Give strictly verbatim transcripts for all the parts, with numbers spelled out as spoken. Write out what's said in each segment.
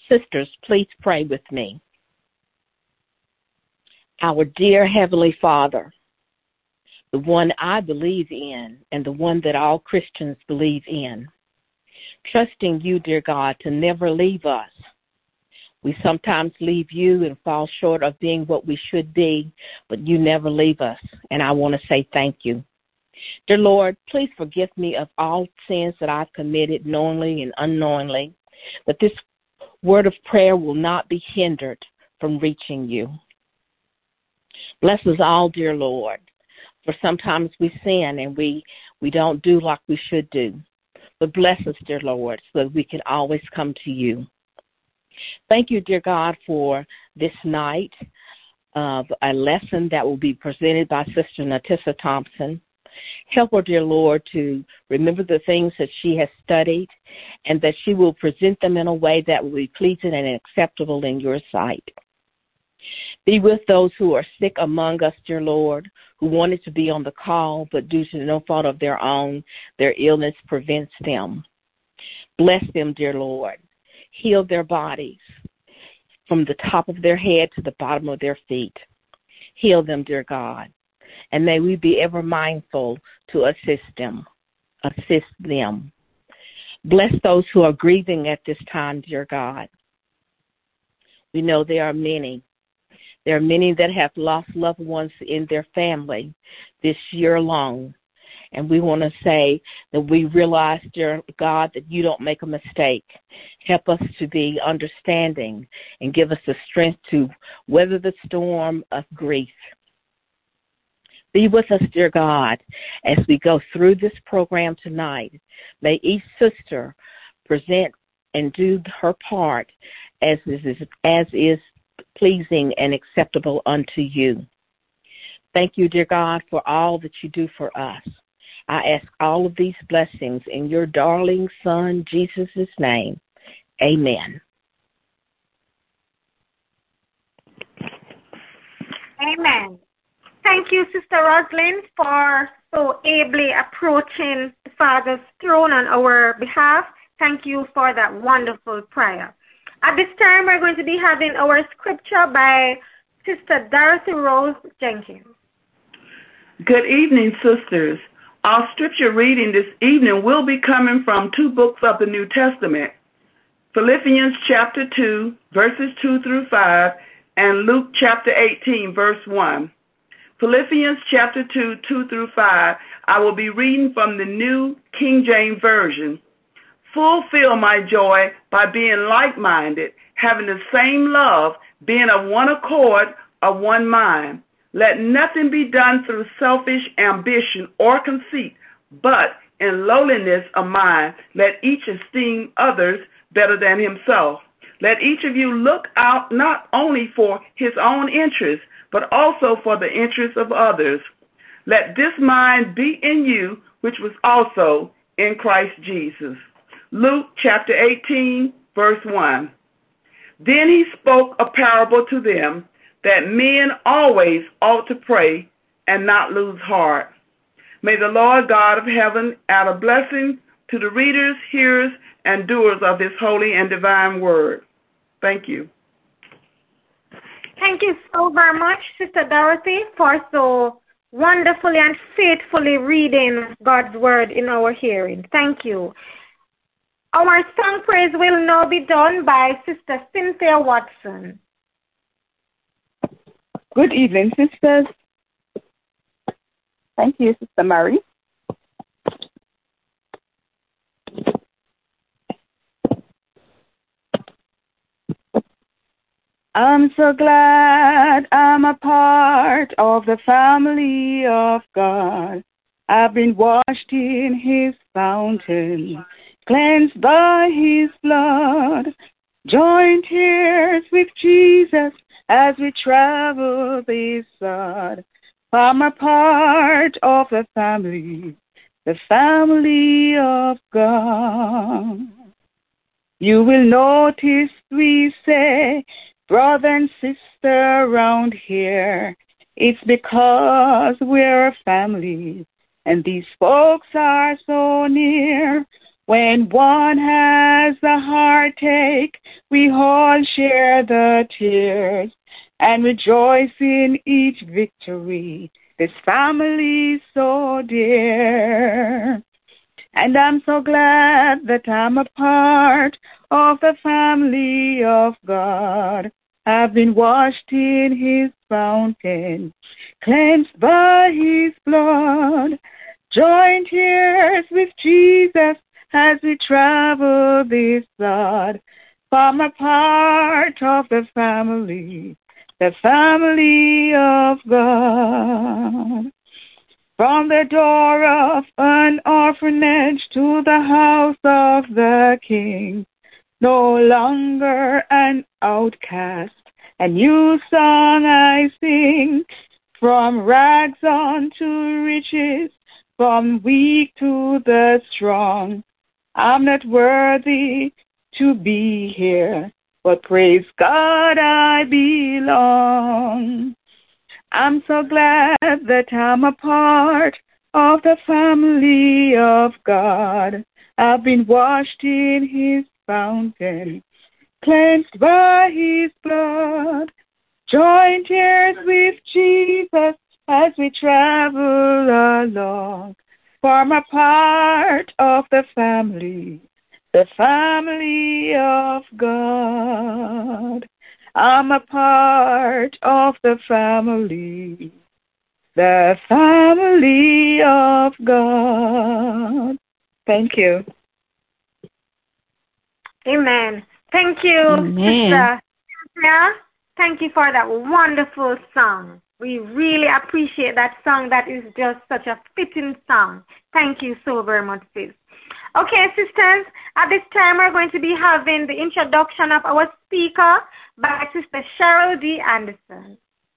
Sisters, please pray with me. Our dear Heavenly Father, the one I believe in and the one that all Christians believe in, trusting you, dear God, to never leave us. We sometimes leave you and fall short of being what we should be, but you never leave us, and I want to say thank you. Dear Lord, please forgive me of all sins that I've committed knowingly and unknowingly, that this word of prayer will not be hindered from reaching you. Bless us all, dear Lord, for sometimes we sin and we, we don't do like we should do. But bless us, dear Lord, so that we can always come to you. Thank you, dear God, for this night of a lesson that will be presented by Sister Natissa Thompson. Help her, dear Lord, to remember the things that she has studied and that she will present them in a way that will be pleasing and acceptable in your sight. Be with those who are sick among us, dear Lord, who wanted to be on the call, but due to no fault of their own, their illness prevents them. Bless them, dear Lord. Heal their bodies from the top of their head to the bottom of their feet. Heal them, dear God. And may we be ever mindful to assist them, assist them. Bless those who are grieving at this time, dear God. We know there are many. There are many that have lost loved ones in their family this year alone. And we want to say that we realize, dear God, that you don't make a mistake. Help us to be understanding and give us the strength to weather the storm of grief. Be with us, dear God, as we go through this program tonight. May each sister present and do her part as is, as is pleasing and acceptable unto you. Thank you, dear God, for all that you do for us. I ask all of these blessings in your darling Son, Jesus' name. Amen. Amen. Thank you, Sister Rosalind, for so ably approaching the Father's throne on our behalf. Thank you for that wonderful prayer. At this time, we're going to be having our scripture by Sister Dorothy Rose Jenkins. Good evening, sisters. Our scripture reading this evening will be coming from two books of the New Testament, Philippians chapter two, verses two through five, and Luke chapter eighteen, verse one. Philippians chapter two, two through five, I will be reading from the New King James Version. Fulfill my joy by being like-minded, having the same love, being of one accord, of one mind. Let nothing be done through selfish ambition or conceit, but in lowliness of mind, let each esteem others better than himself. Let each of you look out not only for his own interests, but also for the interests of others. Let this mind be in you, which was also in Christ Jesus. Luke chapter eighteen, verse one. Then he spoke a parable to them, that men always ought to pray and not lose heart. May the Lord God of heaven add a blessing to the readers, hearers, and doers of this holy and divine word. Thank you. Thank you so very much, Sister Dorothy, for so wonderfully and faithfully reading God's word in our hearing. Thank you. Our song praise will now be done by Sister Cynthia Watson. Good evening, sisters. Thank you, Sister Mary. I'm so glad I'm a part of the family of God. I've been washed in his fountain, cleansed by his blood, joined tears with Jesus as we travel this sod. I'm a part of the family, the family of God. You will notice we say, brother and sister around here. It's because we're a family, and these folks are so near. When one has a heartache, We all share the tears and rejoice in each victory. This family so dear. And I'm so glad that I'm a part of the family of God. I've been washed in his fountain, cleansed by his blood. Join tears with Jesus as we travel this sod. I'm a part of the family, the family of God. From the door of an orphanage to the house of the King, no longer an outcast, a new song I sing. From rags on to riches, from weak to the strong. I'm not worthy to be here, but praise God I belong. I'm so glad that I'm a part of the family of God. I've been washed in his fountain, cleansed by his blood. Join tears with Jesus as we travel along. Form a part of the family, the family of God. I'm a part of the family, the family of God. Thank you. Amen. Thank you, Amen. Sister Cynthia. Thank you for that wonderful song. We really appreciate that song. That is just such a fitting song. Thank you so very much, sis. Okay, sisters, at this time we're going to be having the introduction of our speaker by Sister Cheryl D. Anderson.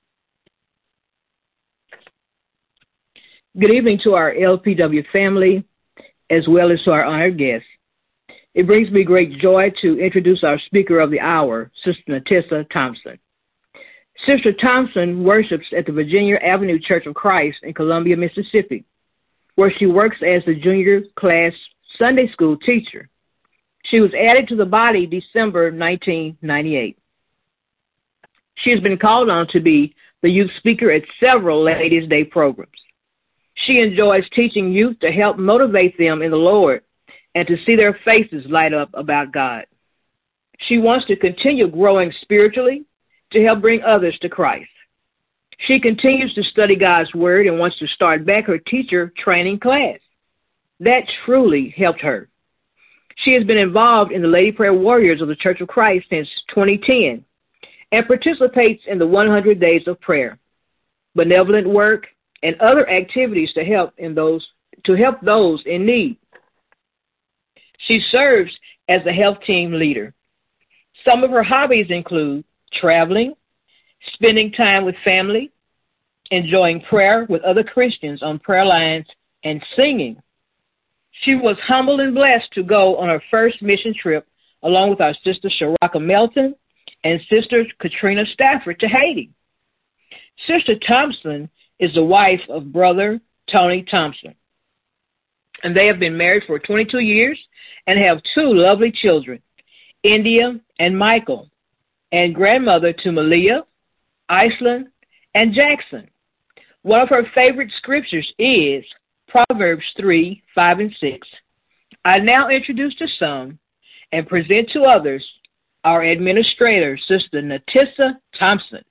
Good evening to our L P W family, as well as to our honored guests. It brings me great joy to introduce our speaker of the hour, Sister Natissa Thompson. Sister Thompson worships at the Virginia Avenue Church of Christ in Columbia, Mississippi, where she works as the junior class Sunday school teacher. She was added to the body December nineteen ninety-eight. She has been called on to be the youth speaker at several Ladies' Day programs. She enjoys teaching youth to help motivate them in the Lord and to see their faces light up about God. She wants to continue growing spiritually to help bring others to Christ. She continues to study God's Word and wants to start back her teacher training class. That truly helped her. She has been involved in the Lady Prayer Warriors of the Church of Christ since twenty ten and participates in the one hundred Days of Prayer, benevolent work, and other activities to help in those to help those in need. She serves as the health team leader. Some of her hobbies include traveling, spending time with family, enjoying prayer with other Christians on prayer lines, and singing. She was humbled and blessed to go on her first mission trip along with our sister Sharaka Melton and sister Katrina Stafford to Haiti. Sister Thompson is the wife of Brother Tony Thompson, and they have been married for twenty-two years and have two lovely children, India and Michael, and grandmother to Malia, Iceland, and Jackson. One of her favorite scriptures is Proverbs three, five, and six. I now introduce to some and present to others our administrator, Sister Natissa Thompson.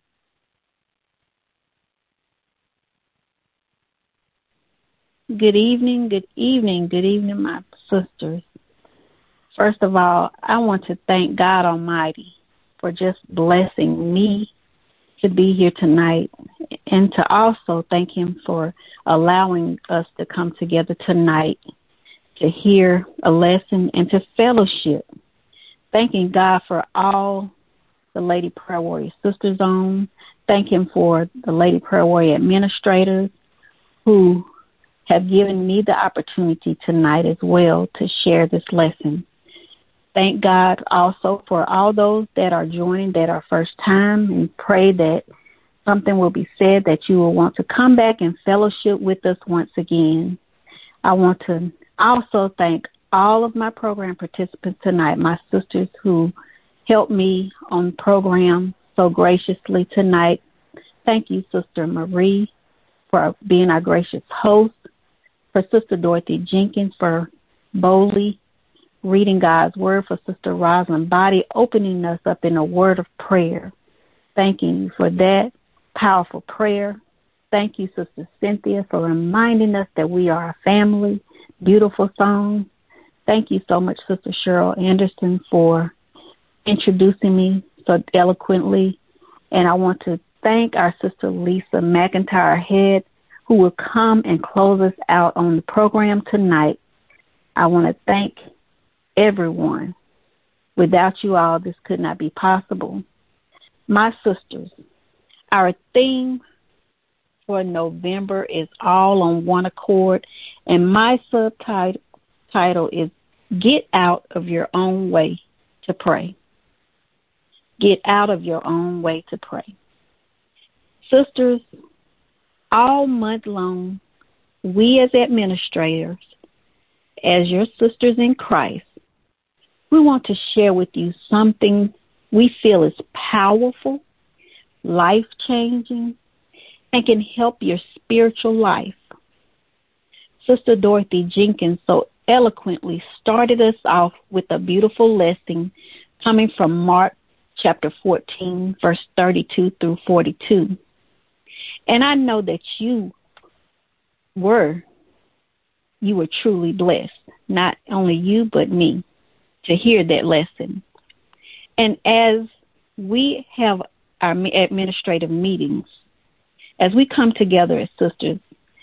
Good evening, good evening, good evening, my sisters. First of all, I want to thank God Almighty for just blessing me to be here tonight, and to also thank Him for allowing us to come together tonight to hear a lesson and to fellowship. Thanking God for all the Lady Prayer Warrior Sisters on. Thank Him for the Lady Prayer Warrior administrators who have given me the opportunity tonight as well to share this lesson. Thank God also for all those that are joining that are first time, and pray that something will be said that you will want to come back and fellowship with us once again. I want to also thank all of my program participants tonight, my sisters who helped me on the program so graciously tonight. Thank you, Sister Marie, for being our gracious host, for Sister Dorothy Jenkins for boldly reading God's Word, for Sister Rosalind Body opening us up in a word of prayer. Thanking you for that powerful prayer. Thank you, Sister Cynthia, for reminding us that we are a family. Beautiful song. Thank you so much, Sister Cheryl Anderson, for introducing me so eloquently. And I want to thank our Sister Lisa McIntyre Head, who will come and close us out on the program tonight. I want to thank everyone. Without you all, this could not be possible. My sisters, our theme for November is All on One Accord, and my subtitle title is Get Out of Your Own Way to Pray. Get out of your own way to pray. Sisters, all month long, we as administrators, as your sisters in Christ, we want to share with you something we feel is powerful, life-changing, and can help your spiritual life. Sister Dorothy Jenkins so eloquently started us off with a beautiful lesson coming from Mark chapter fourteen, verse thirty-two through forty-two. And I know that you were, you were truly blessed, not only you but me, to hear that lesson. And as we have our administrative meetings, as we come together as sisters,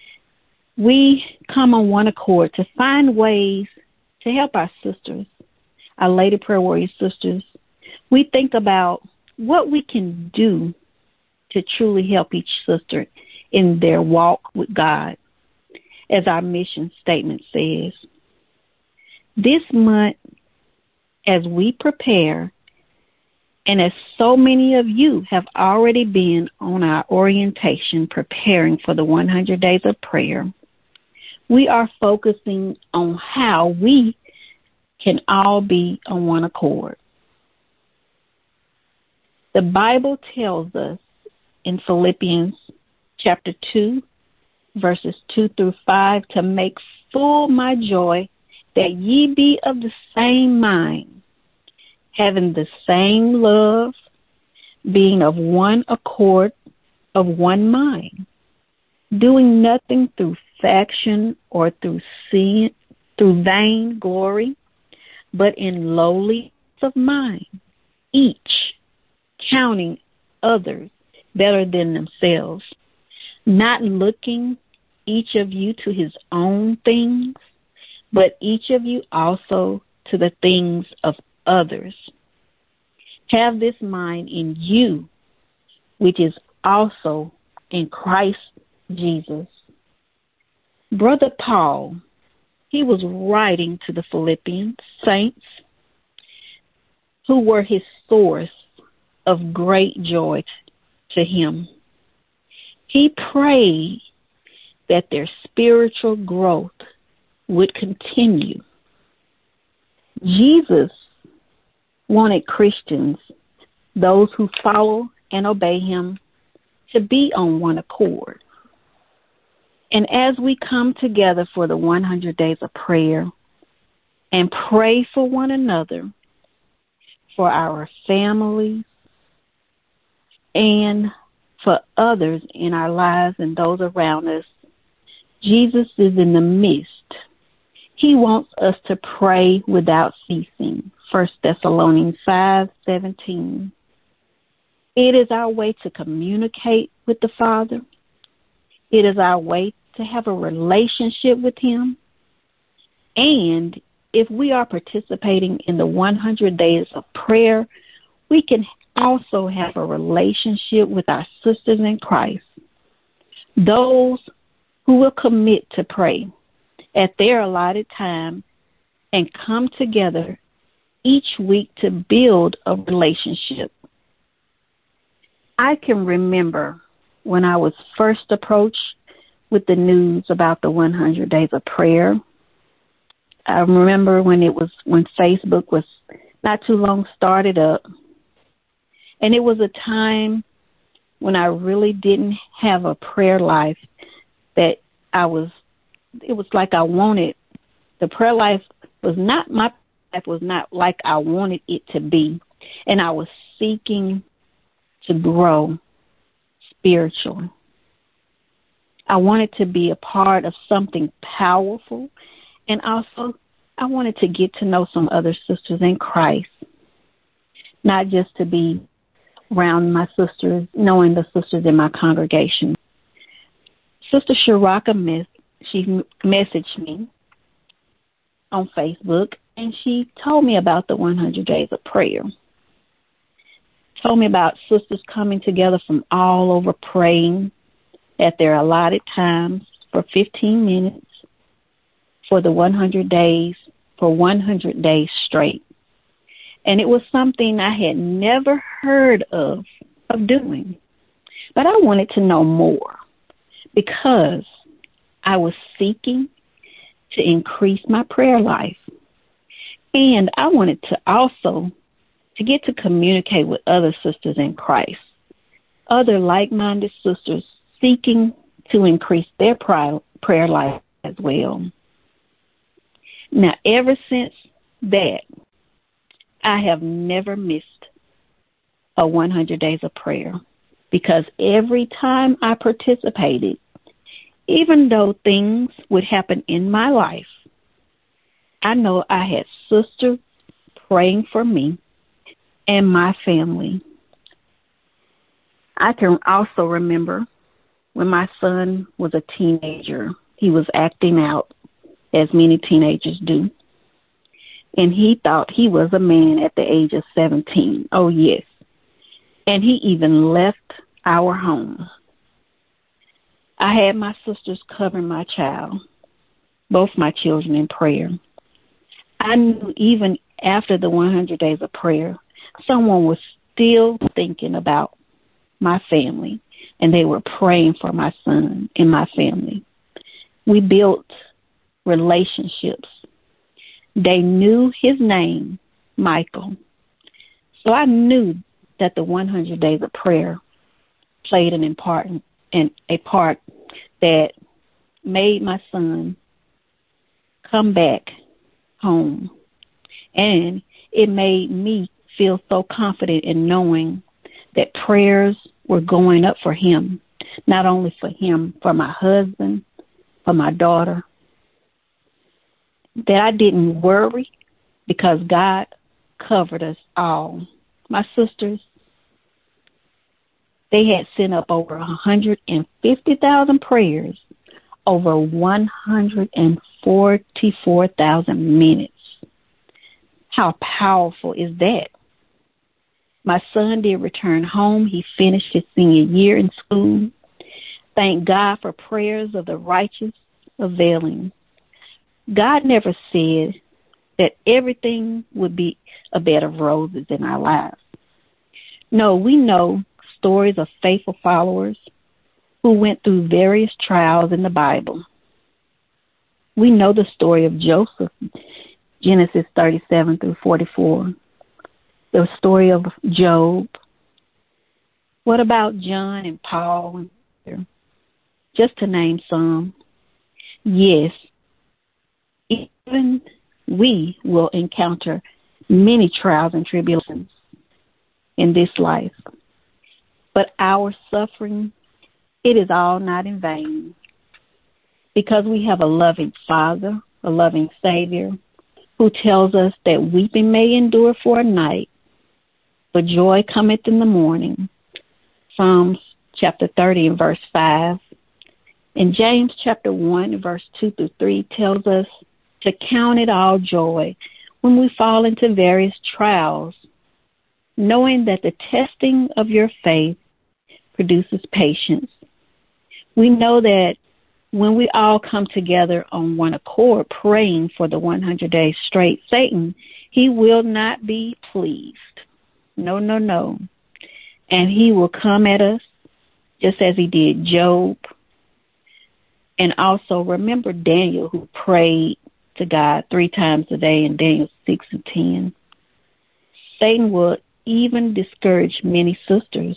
we come on one accord to find ways to help our sisters, our Lady Prayer Warrior sisters. We think about what we can do to truly help each sister in their walk with God. As our mission statement says, this month, as we prepare, and as so many of you have already been on our orientation preparing for the one hundred days of prayer, we are focusing on how we can all be on one accord. The Bible tells us in Philippians chapter two, verses two through five, to make full my joy that ye be of the same mind, having the same love, being of one accord, of one mind, doing nothing through faction or through sin, through vain glory, but in lowliness of mind, each counting others better than themselves, not looking each of you to his own things, but each of you also to the things of others. Have this mind in you, which is also in Christ Jesus. Brother Paul, he was writing to the Philippian saints who were his source of great joy to him. He prayed that their spiritual growth would continue. Jesus wanted Christians, those who follow and obey him, to be on one accord. And as we come together for the one hundred days of prayer and pray for one another, for our families, and for others in our lives and those around us, Jesus is in the midst. He wants us to pray without ceasing. First Thessalonians five seventeen. It is our way to communicate with the Father. It is our way to have a relationship with him. And if we are participating in the one hundred days of prayer, we can also have a relationship with our sisters in Christ, those who will commit to pray at their allotted time and come together each week to build a relationship. I can remember when I was first approached with the news about the one hundred days of prayer. I remember when it was when Facebook was not too long started up. And it was a time when I really didn't have a prayer life that I was, it was like I wanted. The prayer life was not, my life was not like I wanted it to be. And I was seeking to grow spiritually. I wanted to be a part of something powerful. And also, I wanted to get to know some other sisters in Christ, not just to be around my sisters, knowing the sisters in my congregation. Sister Sharaka, miss, she messaged me on Facebook, and she told me about the one hundred days of prayer. Told me about sisters coming together from all over praying at their allotted times for fifteen minutes for the one hundred days, for one hundred days straight. And it was something I had never heard of, of doing. But I wanted to know more because I was seeking to increase my prayer life. And I wanted to also to get to communicate with other sisters in Christ, other like-minded sisters seeking to increase their prayer life as well. Now, ever since that, I have never missed a one hundred days of prayer because every time I participated, even though things would happen in my life, I know I had sisters praying for me and my family. I can also remember when my son was a teenager, he was acting out as many teenagers do. And he thought he was a man at the age of seventeen. Oh, yes. And he even left our home. I had my sisters cover my child, both my children, in prayer. I knew even after the one hundred days of prayer, someone was still thinking about my family, and they were praying for my son and my family. We built relationships. They knew his name, Michael. So I knew that the one hundred days of prayer played an important and a part that made my son come back home. And it made me feel so confident in knowing that prayers were going up for him, not only for him, for my husband, for my daughter, that I didn't worry because God covered us all. My sisters, they had sent up over one hundred fifty thousand prayers, over one hundred forty-four thousand minutes. How powerful is that? My son did return home. He finished his senior year in school. Thank God for prayers of the righteous availing. God never said that everything would be a bed of roses in our lives. No, we know stories of faithful followers who went through various trials in the Bible. We know the story of Joseph, Genesis thirty-seven through forty-four. The story of Job. What about John and Paul? Just to name some. Yes, even we will encounter many trials and tribulations in this life. But our suffering, it is all not in vain. Because we have a loving Father, a loving Savior, who tells us that weeping may endure for a night, but joy cometh in the morning. Psalms chapter thirty and verse five. And James chapter one and verse two through three tells us to count it all joy when we fall into various trials, knowing that the testing of your faith produces patience. We know that when we all come together on one accord praying for the one hundred days straight, Satan, he will not be pleased. No, no, no. And he will come at us just as he did Job. And also remember Daniel, who prayed to God three times a day in Daniel six and ten. Satan will even discourage many sisters.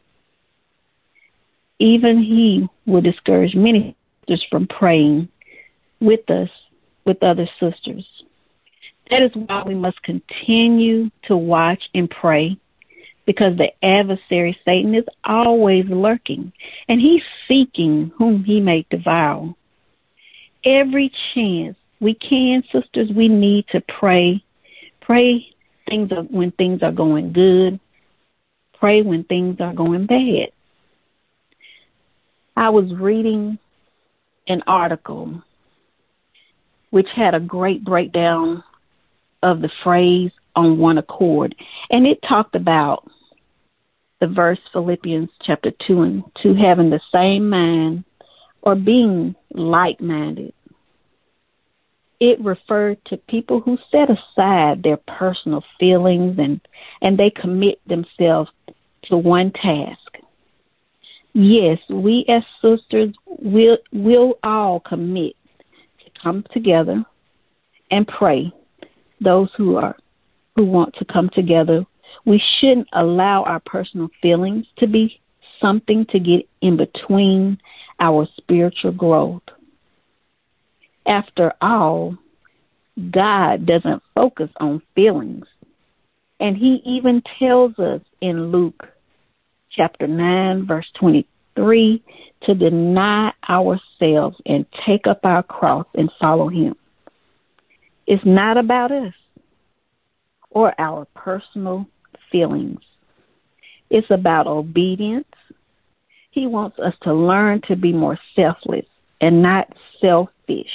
Even he will discourage many sisters from praying with us, with other sisters. That is why we must continue to watch and pray, because the adversary, Satan, is always lurking, and he's seeking whom he may devour. Every chance we can, sisters, we need to pray. Pray things are, when things are going good. Pray when things are going bad. I was reading an article which had a great breakdown of the phrase on one accord. And it talked about the verse Philippians chapter two and two, having the same mind or being like-minded. It referred to people who set aside their personal feelings and, and they commit themselves to one task. Yes, we as sisters will will all commit to come together and pray. Those who are who want to come together, we shouldn't allow our personal feelings to be something to get in between our spiritual growth. After all, God doesn't focus on feelings. And he even tells us in Luke chapter nine, verse twenty-three, to deny ourselves and take up our cross and follow him. It's not about us or our personal feelings. It's about obedience. He wants us to learn to be more selfless and not selfish.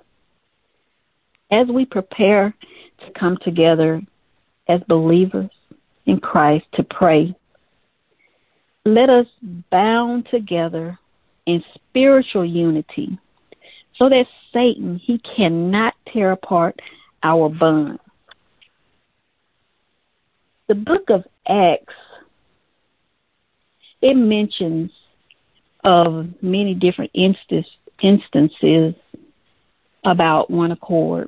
As we prepare to come together as believers in Christ to pray, let us bound together in spiritual unity so that Satan, he cannot tear apart our bond. The book of Acts, it mentions of many different instance, instances about one accord.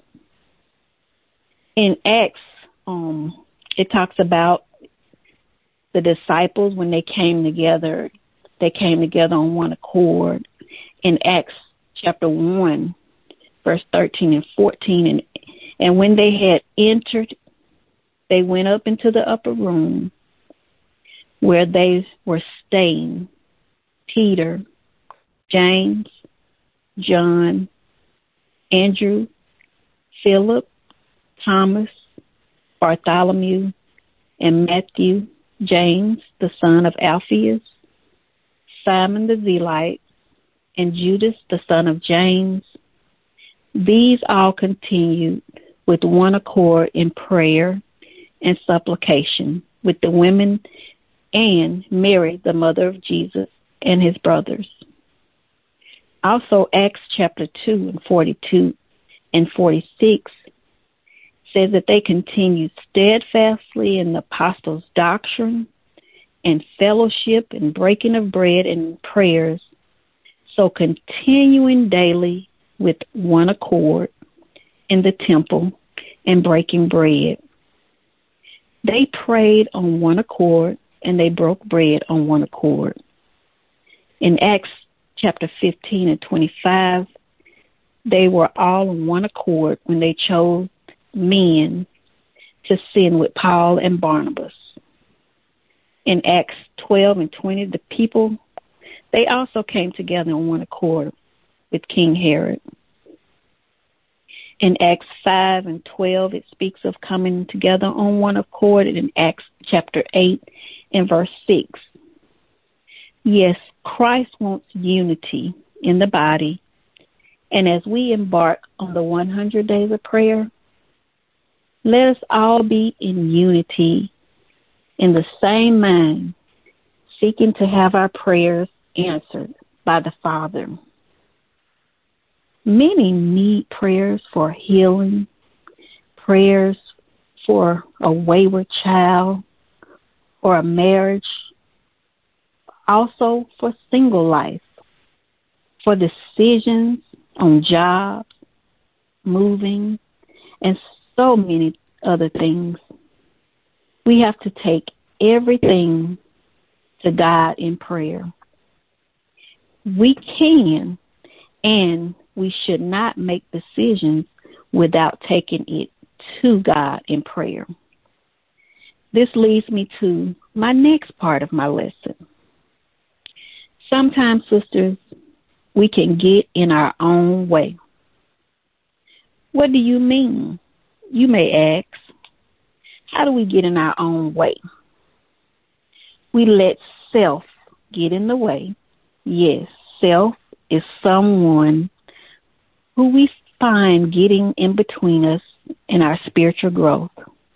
In Acts, um, it talks about the disciples when they came together. They came together on one accord. In Acts chapter one, verse thirteen and fourteen, and and when they had entered, they went up into the upper room where they were staying. Peter, James, John, Andrew, Philip, Thomas, Bartholomew, and Matthew, James, the son of Alphaeus, Simon the Zealot, and Judas, the son of James. These all continued with one accord in prayer and supplication with the women and Mary, the mother of Jesus, and his brothers. Also, Acts chapter two and forty-two and forty-six says that they continued steadfastly in the apostles' doctrine and fellowship and breaking of bread and prayers, so continuing daily with one accord in the temple and breaking bread. They prayed on one accord and they broke bread on one accord. In Acts chapter fifteen and twenty-five, they were all on one accord when they chose men to send with Paul and Barnabas. In Acts twelve and twenty, the people, they also came together on one accord with King Herod. In Acts five and twelve, it speaks of coming together on one accord. And in Acts chapter eight and verse six, yes, Christ wants unity in the body. And as we embark on the one hundred days of prayer, let us all be in unity, in the same mind, seeking to have our prayers answered by the Father. Many need prayers for healing, prayers for a wayward child or a marriage, also for single life, for decisions on jobs, moving, and so many other things. We have to take everything to God in prayer. We can and we should not make decisions without taking it to God in prayer. This leads me to my next part of my lesson. Sometimes, sisters, we can get in our own way. What do you mean? You may ask, how do we get in our own way? We let self get in the way. Yes, self is someone who we find getting in between us and our spiritual growth.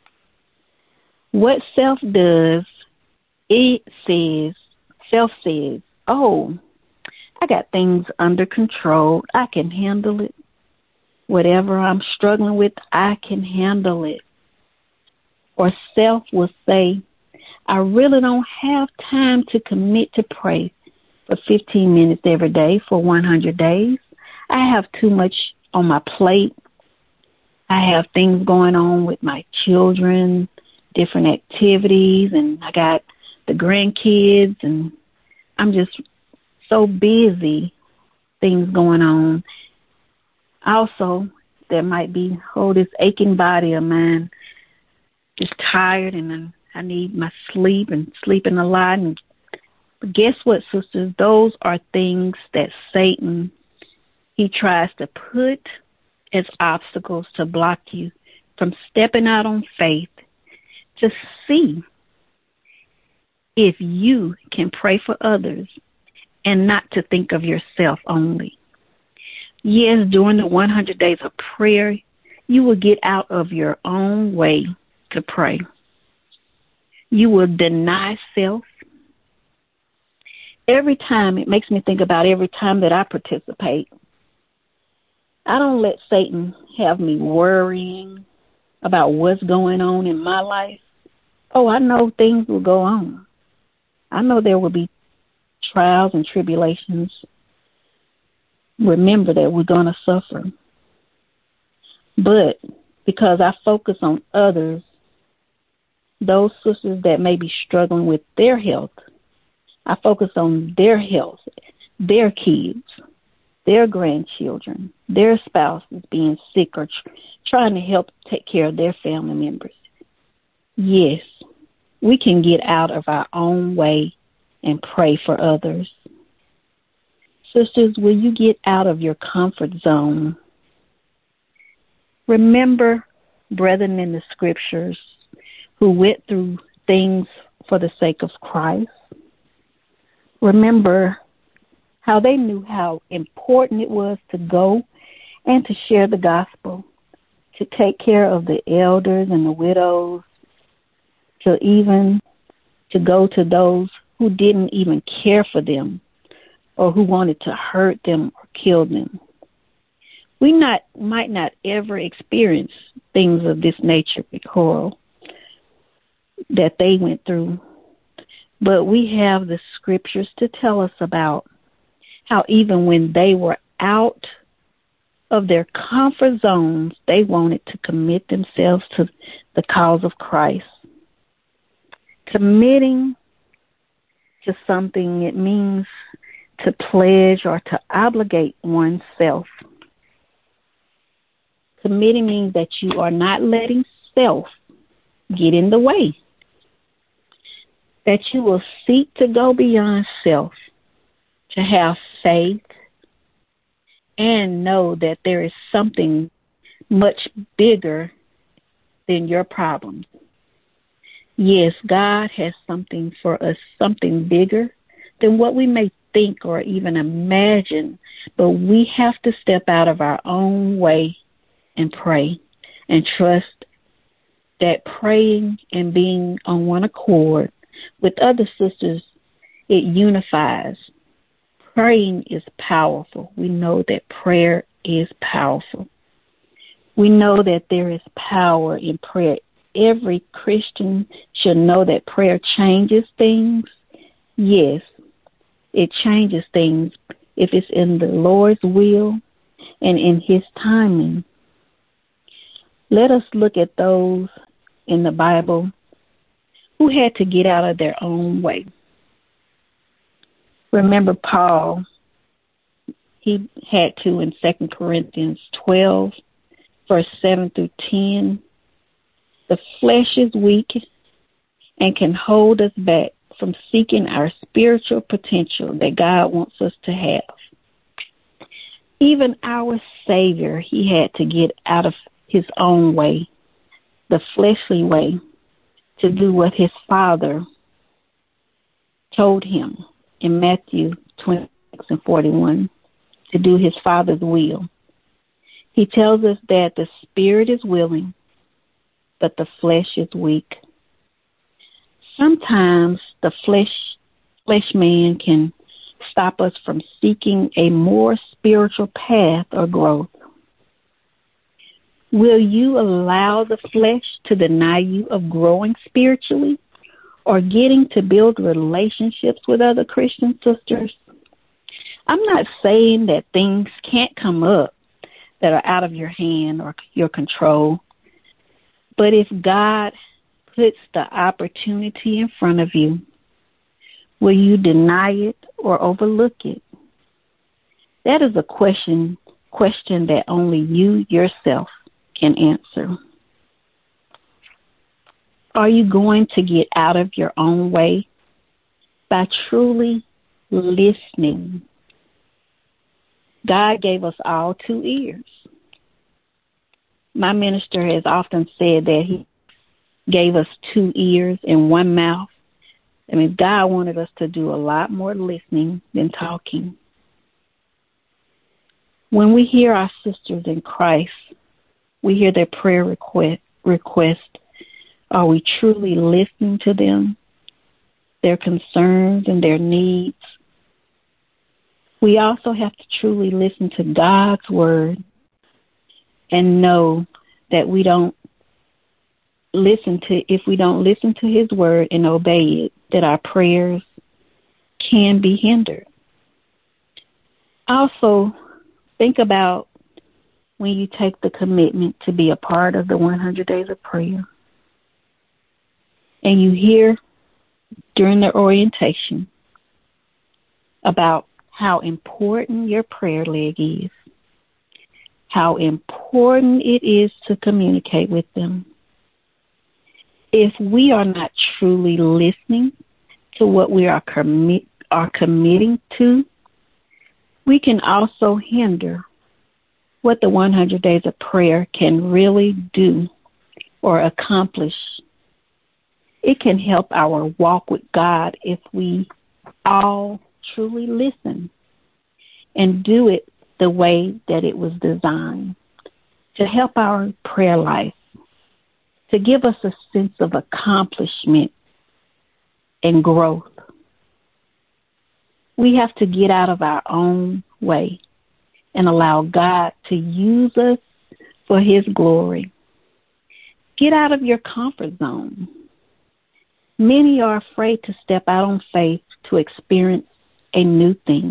What self does, it says, self says, oh, I got things under control. I can handle it. Whatever I'm struggling with, I can handle it. Or self will say, I really don't have time to commit to pray for fifteen minutes every day for one hundred days. I have too much on my plate. I have things going on with my children, different activities, and I got the grandkids, and I'm just so busy, things going on. Also, there might be, oh, this aching body of mine is tired, and I need my sleep and sleeping a lot. And but guess what, sisters? Those are things that Satan, he tries to put as obstacles to block you from stepping out on faith to see if you can pray for others and not to think of yourself only. Yes, during the one hundred days of prayer, you will get out of your own way to pray. You will deny self. Every time, it makes me think about every time that I participate. I don't let Satan have me worrying about what's going on in my life. Oh, I know things will go on. I know there will be trials and tribulations. Remember that we're going to suffer. But because I focus on others, those sisters that may be struggling with their health, I focus on their health, their kids, their grandchildren, their spouses being sick or tr- trying to help take care of their family members. Yes, we can get out of our own way and pray for others. Sisters, will you get out of your comfort zone? Remember brethren in the scriptures who went through things for the sake of Christ. Remember how they knew how important it was to go and to share the gospel, to take care of the elders and the widows, to even to go to those who didn't even care for them or who wanted to hurt them or kill them. We not might not ever experience things of this nature with Coral that they went through, but we have the scriptures to tell us about how even when they were out of their comfort zones, they wanted to commit themselves to the cause of Christ. Committing to something, it means to pledge or to obligate oneself. Committing means that you are not letting self get in the way, that you will seek to go beyond self, to have faith, and know that there is something much bigger than your problems. Yes, God has something for us, something bigger than what we may think or even imagine, but we have to step out of our own way and pray and trust that praying and being on one accord with other sisters, it unifies. Praying is powerful. We know that prayer is powerful. We know that there is power in prayer. Every Christian should know that prayer changes things. Yes, it changes things if it's in the Lord's will and in His timing. Let us look at those in the Bible who had to get out of their own way. Remember Paul, he had to in Second Corinthians twelve, verse seven through ten. The flesh is weak and can hold us back from seeking our spiritual potential that God wants us to have. Even our Savior, he had to get out of his own way, the fleshly way, to do what his Father told him in Matthew twenty-six and forty-one, to do his Father's will. He tells us that the spirit is willing, but the flesh is weak. Sometimes the flesh, flesh man can stop us from seeking a more spiritual path or growth. Will you allow the flesh to deny you of growing spiritually or getting to build relationships with other Christian sisters? I'm not saying that things can't come up that are out of your hand or your control, but if God puts the opportunity in front of you, will you deny it or overlook it? That is a question question that only you yourself can answer. Are you going to get out of your own way by truly listening? God gave us all two ears. My minister has often said that he gave us two ears and one mouth. I mean, God wanted us to do a lot more listening than talking. When we hear our sisters in Christ, we hear their prayer request, request. Are we truly listening to them, their concerns and their needs? We also have to truly listen to God's word and know that we don't listen to, if we don't listen to his word and obey it, that our prayers can be hindered. Also, think about when you take the commitment to be a part of the one hundred days of prayer and you hear during the orientation about how important your prayer leg is, how important it is to communicate with them. If we are not truly listening to what we are, commit, are committing to, we can also hinder what the one hundred days of prayer can really do or accomplish. It can help our walk with God if we all truly listen and do it the way that it was designed to help our prayer life, to give us a sense of accomplishment and growth. We have to get out of our own way and allow God to use us for his glory. Get out of your comfort zone. Many are afraid to step out on faith to experience a new thing.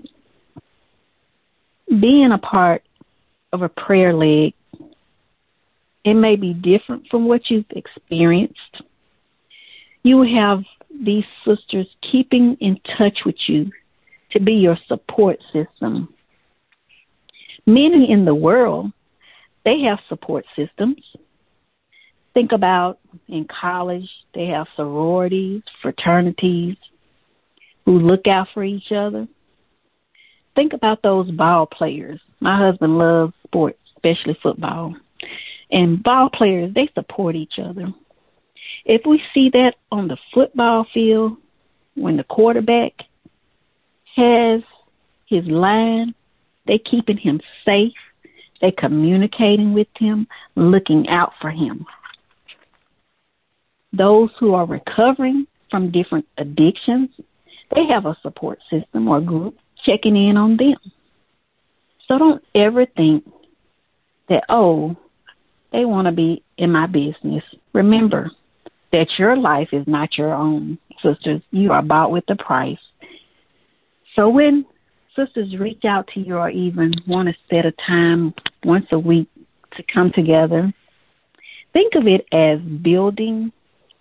Being a part of a prayer leg, it may be different from what you've experienced. You have these sisters keeping in touch with you to be your support system. Many in the world, they have support systems. Think about in college, they have sororities, fraternities who look out for each other. Think about those ball players. My husband loves sports, especially football. And ball players, they support each other. If we see that on the football field, when the quarterback has his line, they keeping him safe. They communicating with him, looking out for him. Those who are recovering from different addictions, they have a support system or group checking in on them. So don't ever think that, oh, they want to be in my business. Remember that your life is not your own, sisters. You are bought with a price. So when sisters reach out to you or even want to set a time once a week to come together, think of it as building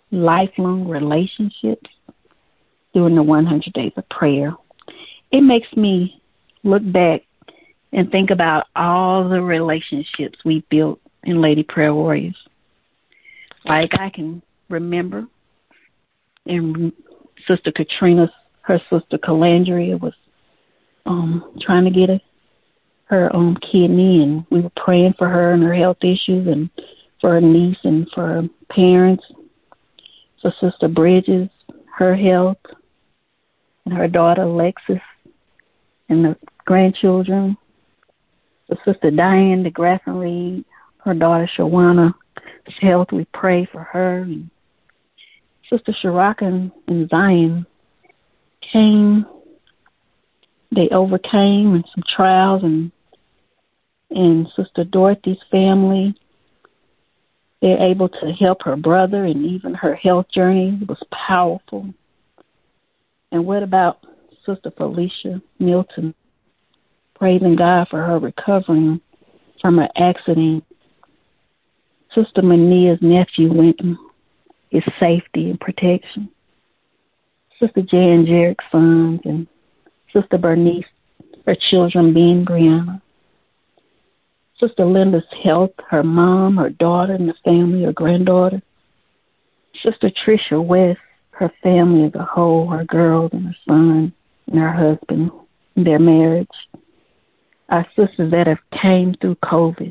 lifelong relationships during the one hundred days of prayer. It makes me look back and think about all the relationships we built in Lady Prayer Warriors. Like I can remember in Sister Katrina's, her sister Calandria was um, trying to get a, her um, kidney, and we were praying for her and her health issues, and for her niece and for her parents. For Sister Bridges, her health, and her daughter Alexis, and the grandchildren. For Sister Diane DeGraff and Reed, her daughter Shawana, health, we pray for her. And Sister Sharaka and, and Zion came, they overcame in some trials, and and Sister Dorothy's family, they're able to help her brother, and even her health journey was powerful. And what about Sister Felicia Milton, praising God for her recovering from her accident? Sister Mania's nephew Winton, his safety and protection. Sister Jan Jarek's sons, and Sister Bernice, her children being Brianna. Sister Linda's health, her mom, her daughter, and the family, her granddaughter. Sister Tricia West, her family as a whole, her girls and her son and her husband, and their marriage. Our sisters that have came through COVID.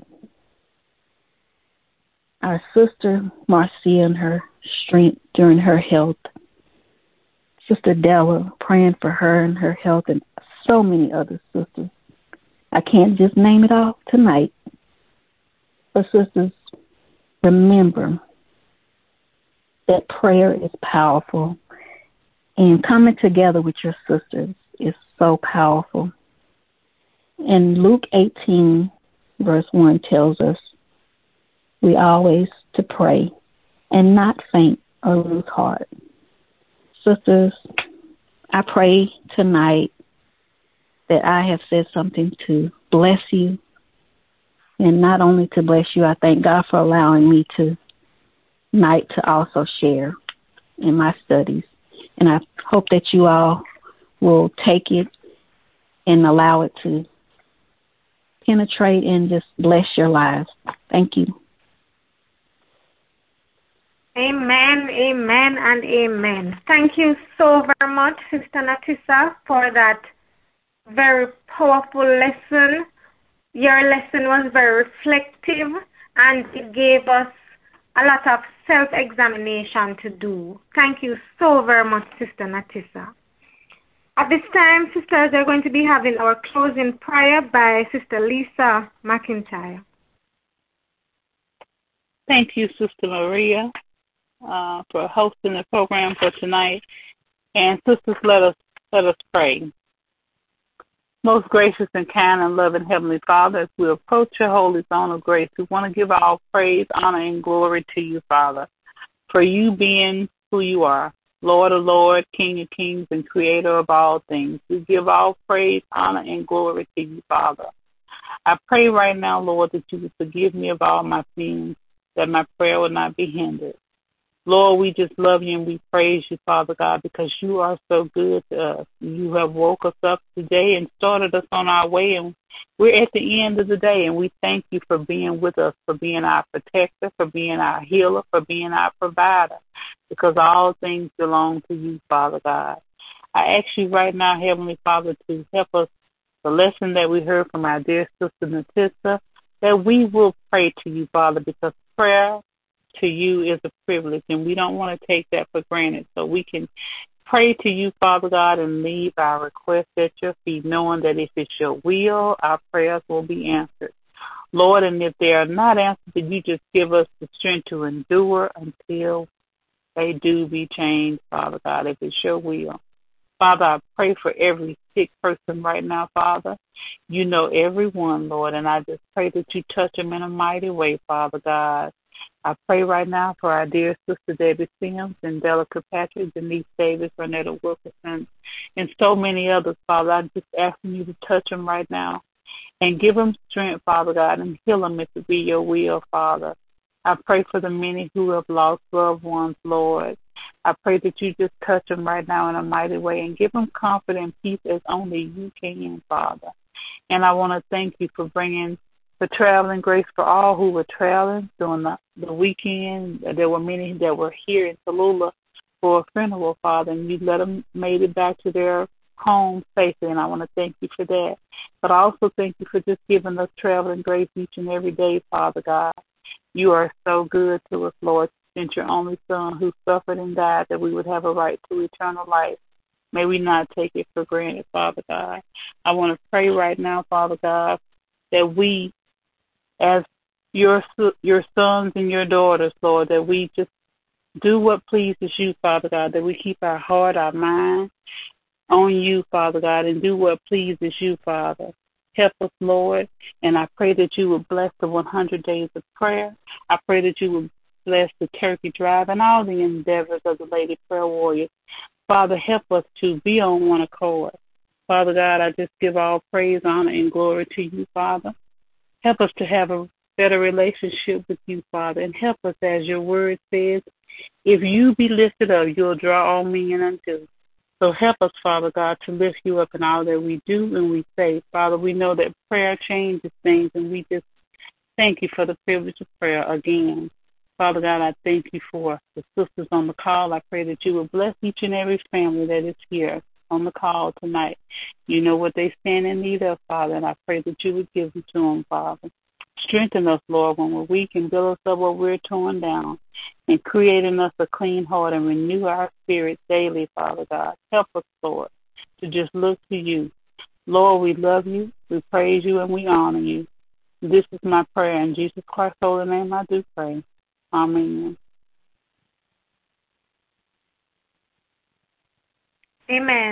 Our sister Marcia and her strength during her health. Sister Della, praying for her and her health, and so many other sisters. I can't just name it all tonight. But sisters, remember that prayer is powerful, and coming together with your sisters is so powerful. And Luke eighteen, verse one tells us we always to pray and not faint or lose heart. Sisters, I pray tonight that I have said something to bless you. And not only to bless you, I thank God for allowing me to tonight to also share in my studies. And I hope that you all will take it and allow it to penetrate and just bless your lives. Thank you. Amen, amen, and amen. Thank you so very much, Sister Natissa, for that very powerful lesson. Your lesson was very reflective, and it gave us a lot of self-examination to do. Thank you so very much, Sister Natissa. At this time, sisters, are going to be having our closing prayer by Sister Lisa McIntyre. Thank you, Sister Maria, uh, for hosting the program for tonight. And sisters, let us let us pray. Most gracious and kind and loving Heavenly Father, as we approach your holy throne of grace, we want to give all praise, honor, and glory to you, Father, for you being who you are, Lord of lords, King of kings, and creator of all things. We give all praise, honor, and glory to you, Father. I pray right now, Lord, that you would forgive me of all my sins, that my prayer will not be hindered. Lord, we just love you and we praise you, Father God, because you are so good to us. You have woke us up today and started us on our way, and we're at the end of the day, and we thank you for being with us, for being our protector, for being our healer, for being our provider, because all things belong to you, Father God. I ask you right now, Heavenly Father, to help us, the lesson that we heard from our dear Sister Natissa, that we will pray to you, Father, because prayer to you is a privilege, and we don't want to take that for granted. So we can pray to you, Father God, and leave our requests at your feet, knowing that if it's your will, our prayers will be answered. Lord, and if they are not answered, then you just give us the strength to endure until they do be changed, Father God, if it's your will. Father, I pray for every sick person right now, Father. You know everyone, Lord, and I just pray that you touch them in a mighty way, Father God. I pray right now for our dear Sister Debbie Sims and Della Kirkpatrick, Denise Davis, Renetta Wilkerson, and so many others, Father. I'm just asking you to touch them right now and give them strength, Father God, and heal them if it be your will, Father. I pray for the many who have lost loved ones, Lord. I pray that you just touch them right now in a mighty way and give them comfort and peace as only you can, Father. And I want to thank you for bringing the traveling grace for all who were traveling during the, the weekend. There were many that were here in Tallulah for a funeral, Father, and you let them made it back to their home safely, and I want to thank you for that. But I also thank you for just giving us traveling grace each and every day, Father God. You are so good to us, Lord. Since your only Son who suffered and died that we would have a right to eternal life. May we not take it for granted, Father God. I want to pray right now, Father God, that we, as your your sons and your daughters, Lord, that we just do what pleases you, Father God, that we keep our heart, our mind on you, Father God, and do what pleases you, Father. Help us, Lord, and I pray that you will bless the one hundred days of prayer. I pray that you will bless the turkey drive and all the endeavors of the Lady Prayer Warriors. Father, help us to be on one accord. Father God, I just give all praise, honor, and glory to you, Father. Help us to have a better relationship with you, Father, and help us, as your word says, if you be lifted up, you'll draw all men unto. So help us, Father God, to lift you up in all that we do and we say. Father, we know that prayer changes things, and we just thank you for the privilege of prayer again. Father God, I thank you for the sisters on the call. I pray that you will bless each and every family that is here on the call tonight. You know what they stand in need of, Father, and I pray that you would give them to them, Father. Strengthen us, Lord, when we're weak, and build us up when we're torn down, and create in us a clean heart and renew our spirit daily, Father God. Help us, Lord, to just look to you. Lord, we love you, we praise you, and we honor you. This is my prayer. In Jesus Christ's holy name I do pray. Amen. Amen.